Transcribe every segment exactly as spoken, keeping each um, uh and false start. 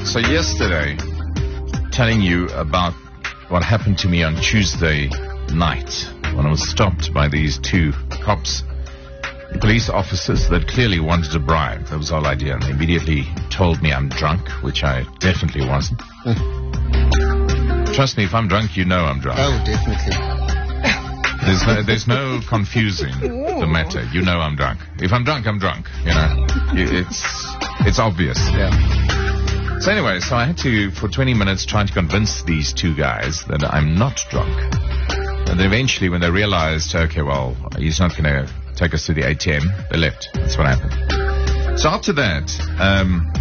So yesterday, telling you about what happened to me on Tuesday night when I was stopped by these two cops, police officers that clearly wanted a bribe. That was the whole idea. And they immediately told me I'm drunk, which I definitely wasn't. Trust me, if I'm drunk, you know I'm drunk. Oh, definitely. There's no, there's no confusing the matter. You know I'm drunk. If I'm drunk, I'm drunk. You know, it's it's obvious. Yeah. So anyway, so I had to, for twenty minutes, try to convince these two guys that I'm not drunk. And then eventually, when they realized, okay, well, he's not going to take us to the A T M, they left. That's what happened. So after that, um,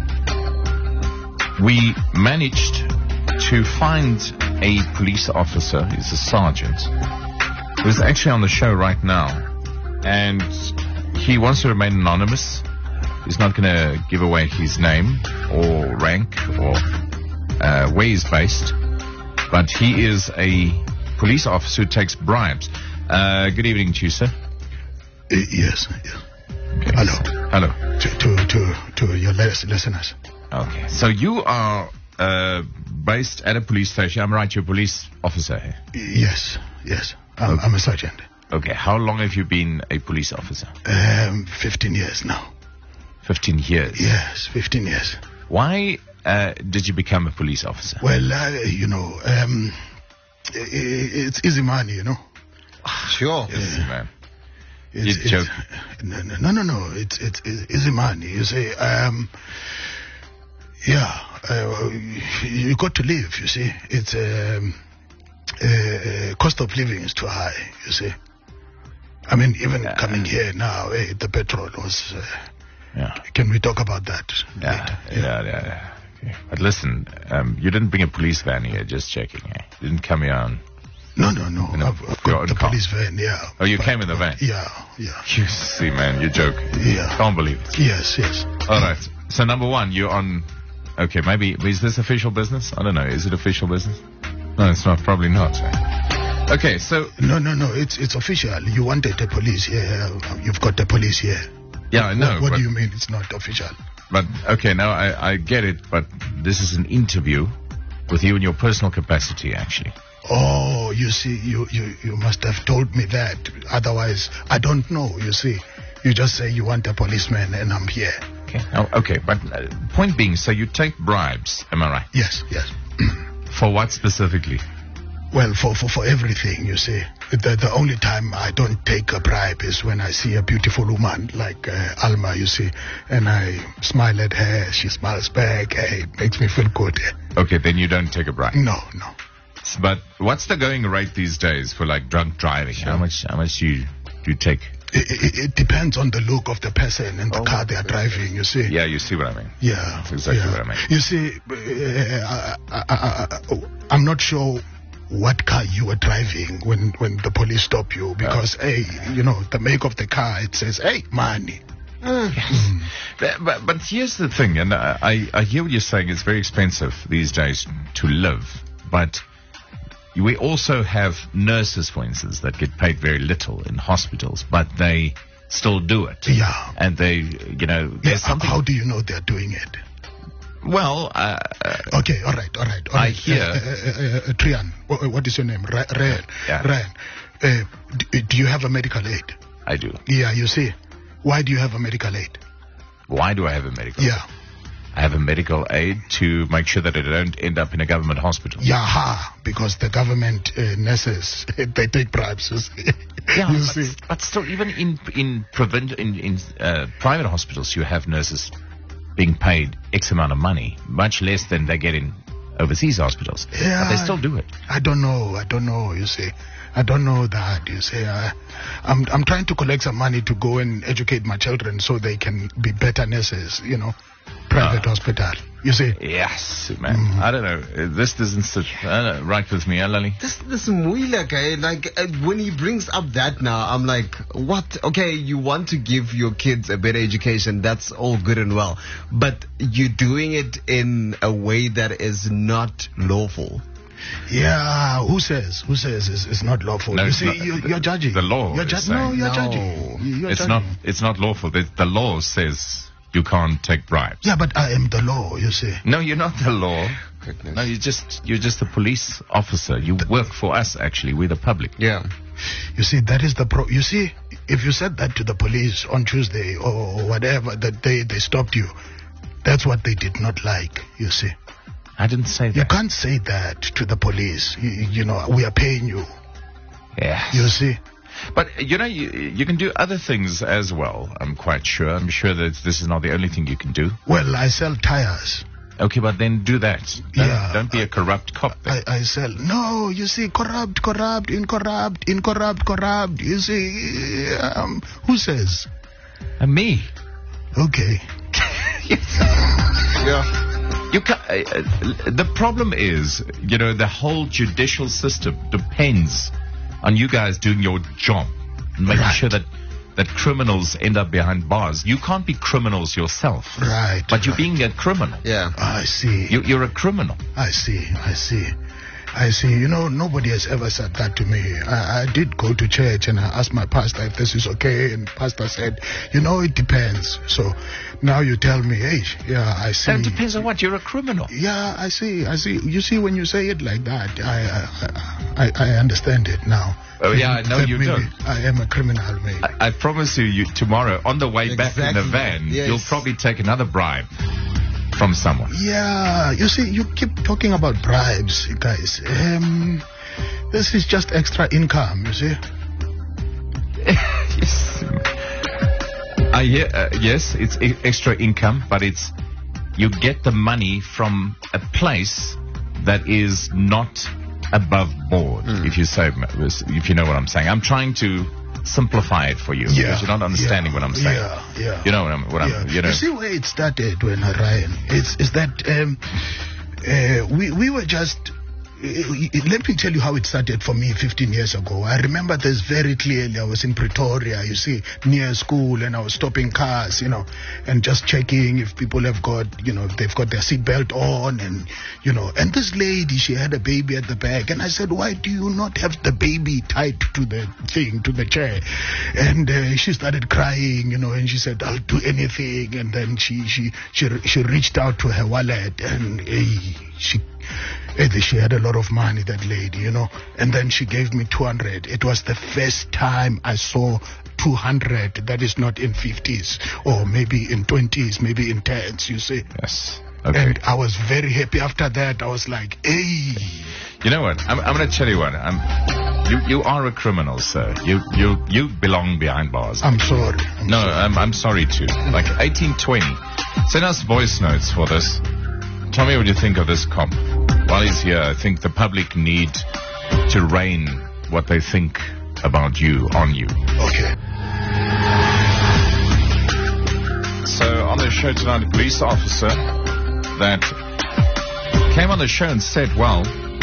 we managed to find a police officer. He's a sergeant, who's actually on the show right now. And he wants to remain anonymous. He's not going to give away his name or rank or uh, where he's based. But he is a police officer who takes bribes. Uh, good evening to you, sir. Uh, yes, yes. Okay. Hello. Hello. To, to, to, to your lis- listeners. Okay. So you are uh, based at a police station. I'm right, you're a police officer here. Yes, yes. I'm, Okay. I'm a sergeant. Okay. How long have you been a police officer? Um, fifteen years now. Fifteen years. Yes, fifteen years. Why uh, did you become a police officer? Well, uh, you know, um, i- i- it's easy money, you know. Sure. Yes, man. It's, You it's, joke. No, no, no, no, no. It's, it's, it's easy money. You see, um, yeah, uh, you got to live, you see. It's, um, uh, cost of living is too high, you see. I mean, even Yeah. coming here now, eh, the petrol was, uh, Yeah. can we talk about that Yeah. later? Yeah. Yeah. yeah. Okay. But listen, um, you didn't bring a police van here. Just checking. Eh? You didn't come here on. No, no, no. In a- I've, I've your got own the car. police van, yeah. Oh, you But- came in the van. Yeah, yeah. You see, man, you joke. Yeah. Can't believe it. Yes, yes. All right. So number one, you're on. Okay, maybe is this official business? I don't know. Is it official business? No, it's not. Probably not. eh? Okay, so No, no, no. It's it's official. You wanted the police here. You've got the police here. yeah, I know. what what but, do you mean it's not official? but okay, now I, I get it. But this is an interview with you in your personal capacity, actually. Oh, you see, you, you, you must have told me that. Otherwise, I don't know, you see. You just say you want a policeman and I'm here. Okay. Oh, okay, but uh, point being, so you take bribes, am I right? Yes, yes. For what specifically? Well, for, for, for everything, you see. The, the only time I don't take a bribe is when I see a beautiful woman like uh, Alma, you see. And I smile at her, she smiles back. Hey, it makes me feel good. Okay, then you don't take a bribe. No, no. But what's the going rate these days for like drunk driving? How much? How much do you do you take? It, it, it depends on the look of the person and the Oh, car they are driving, you see. Yeah, you see what I mean. Yeah, That's exactly yeah. what I mean. You see, uh, I, I, I, I'm not sure what car you were driving when, when the police stop you because, hey, you know, the make of the car, it says, hey, money. But, but but here's the thing, and I I I hear what you're saying. It's very expensive these days to live, but we also have nurses, for instance, that get paid very little in hospitals, but they still do it. Yeah. And they, you know, Yeah, there's how, something. how do you know they're doing it? Well, uh, uh, Okay, all right, all right. All I right. hear- Uh, uh, uh, uh, Trian, what, what is your name? Ra- Ryan. Yeah. Ryan. Uh, d- do you have a medical aid? I do. Yeah, you see. Why do you have a medical aid? Why do I have a medical? Yeah. I have a medical aid to make sure that I don't end up in a government hospital. Yeah, ha, because the government uh, nurses, they take bribes. You see. Yeah, you but, see. but still, even in in prevent in in uh, private hospitals, you have nurses being paid X amount of money, much less than they get in overseas hospitals. Yeah. But they still do it. I don't know. I don't know. You see, I don't know that. You see, I, I'm I'm trying to collect some money to go and educate my children so they can be better nurses. You know, private Ah. hospital. You see. Yes, man. I don't know. Uh, This doesn't sit uh, right with me, huh, Lali? This this Muila guy, like uh, when he brings up that now, I'm like, what? Okay, you want to give your kids a better education, that's all good and well, but you're doing it in a way that is not lawful. Yeah, who says? Who says it's, it's not lawful? No, you it's see, not. you, The- you're judging. the law You're is ju- no, saying- you're No. judging. You're It's judging. not. It's not lawful. The, the law says you can't take bribes. Yeah, but I am the law, you see. No, you're not the law. Goodness. No, you're just you're just a police officer. You work for us, actually. We're the public. Yeah. You see, that is the pro. You see, if you said that to the police on Tuesday or whatever, that they, they stopped you, that's what they did not like, you see. I didn't say that. You can't say that to the police. You, you know, we are paying you. Yes. You see. But, you know, you, you can do other things as well, I'm quite sure. I'm sure that this is not the only thing you can do. Well, I sell tires. Okay, but then do that. Don't, Yeah. don't be a corrupt cop then. I, I sell. No, you see, corrupt, corrupt, incorrupt, incorrupt, corrupt. You see, um, who says? And me. Okay. Yeah. You ca uh, uh, the problem is, you know, the whole judicial system depends on you guys doing your job and making Right. sure that, that criminals end up behind bars. You can't be criminals yourself. Right. But you're right. being a criminal. Yeah. I see. You, you're a criminal. I see. I see. I see. You know, nobody has ever said that to me. I, I did go to church and I asked my pastor if this is okay, and pastor said, you know, it depends. So now you tell me, hey, yeah, I see. That depends on what. You're a criminal. Yeah, I see. I see. You see, when you say it like that, I I, I, I understand it now. Oh, yeah, I know That you maybe don't. I am a criminal, maybe. I, I promise you, you, tomorrow, on the way back in the Exactly. van, Yes. you'll probably take another bribe from someone. Yeah, you see, you keep talking about bribes, guys. Um, this is just extra income, you see. Yes. I hear, uh, yes, it's e- extra income, but it's you get the money from a place that is not above board. If you say, if you know what I'm saying, I'm trying to simplify it for you Yeah, because you're not understanding yeah, what I'm saying. Yeah, yeah. You know what I'm, what Yeah. I'm, you know. You see where it started when uh, Ryan? It's is that um, uh, we we were just. Uh, let me tell you how it started for me fifteen years ago. I remember this very clearly. I was in Pretoria, you see, near school, and I was stopping cars, you know, and just checking if people have got, you know, if they've got their seatbelt on, and, you know, and this lady, she had a baby at the back, and I said, why do you not have the baby tied to the thing, to the chair? And uh, she started crying, you know, and she said, I'll do anything, and then she she she, she reached out to her wallet, and uh, she. She had a lot of money, that lady, you know, and then she gave me two hundred. It was the first time I saw two hundred. That is not in fifties or maybe in twenties, maybe in tens, you see. Yes. Okay. And I was very happy after that. I was like, hey. You know what? I'm, I'm going to tell you what. I'm, you you are a criminal, sir. You you you belong behind bars. I'm sorry. I'm No, sorry. I'm I'm sorry too. Like eighteen twenty. Send us voice notes for this. Tell me what you think of this cop. While he's here, I think the public need to rain what they think about you on you. Okay. So on the show tonight, a police officer that came on the show and said, well,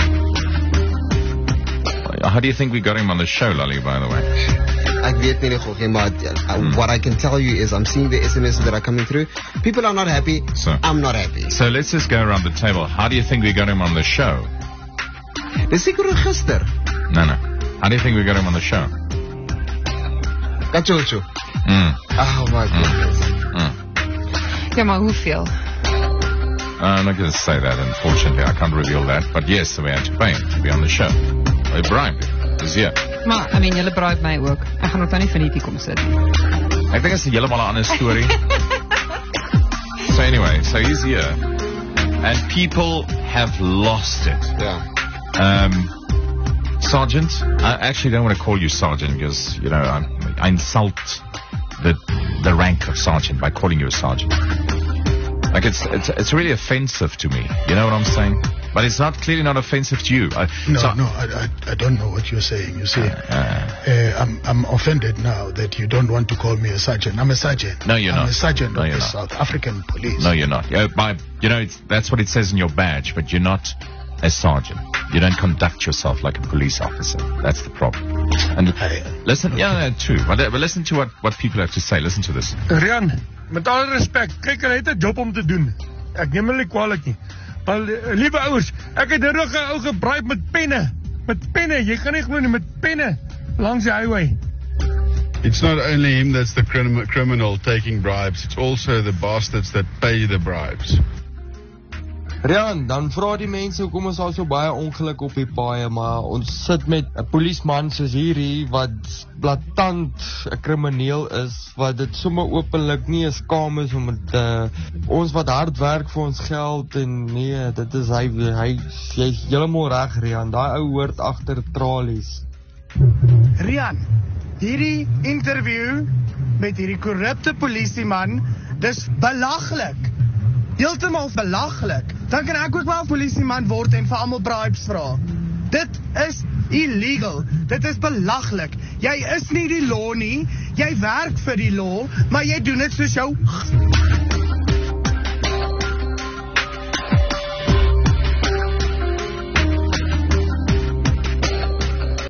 how do you think we got him on the show, Lolly, by the way? Ek weet nie regtig, maar uh, what I can tell you is I'm seeing the S M Ses that are coming through. People are not happy. So- I'm not happy. So let's just go around the table. How do you think we got him on the show? Dis seker gister. No, no. How do you think we got him on the show? Kachocho. Mm, Oh my goodness. mm. Ja, maar hoeveel? I'm not going to say that, unfortunately. I can't reveal that. But yes, we had to pay him to be on the show. We bribed him. He's here. Maar, I mean, julle bribe my ook. Ek gaan ook dan nie van hierdie kom sit. I think it's a heeltemal 'n ander story. So anyway, so he's here. And people have lost it. Yeah. Um, Sergeant, I actually don't want to call you Sergeant because, you know, I, I insult the the rank of Sergeant by calling you a Sergeant. Like, it's, it's it's really offensive to me. You know what I'm saying? But it's not clearly not offensive to you. I, No, so- no, I, I, I don't know what you're saying. You see, Uh, uh, I'm I'm offended now that you don't want to call me a sergeant. I'm a sergeant. No, you're I'm not. a sergeant No, of you're the not. South African Police. No, you're not. Yeah, by, you know, it's, that's what it says in your badge, but you're not a sergeant. You don't conduct yourself like a police officer. That's the problem. And I- listen, yeah, true. But, uh, but listen to what, what people have to say. Listen to this. Rian, met alle respek, kyk, hulle het 'n job om te doen. Ek neem hulle nie kwaadlik nie. Maar uh, liewe ouers, ek het nou 'n ou gebraai met penne. Met penne, jy kan nie glo nie, met penne langs die highway. It's not only him that's the crim- criminal taking bribes, it's also the bastards that pay the bribes. Rian, dan vra die mense hoekom is daar so baie ongeluk op die paaie, maar ons sit met 'n polisieman soos hierdie wat blaatant 'n krimineel is, wat dit sommer openlik nie eens skaam is om met uh, ons wat hard werk vir ons geld en nee, dit is hy hy jy's heeltemal reg, Rian, daai ou hoort agter tralies. Rian, hierdie interview met hierdie korrupte polisieman, dis belaglik. Heeltemal belaglik. Dan kan ek ook wel polisieman word en vir almal bribes vra. Dit is illegal. Dit is belaglik. Jy is nie die law nie. Jy werk vir die law, maar jy doen dit soos jou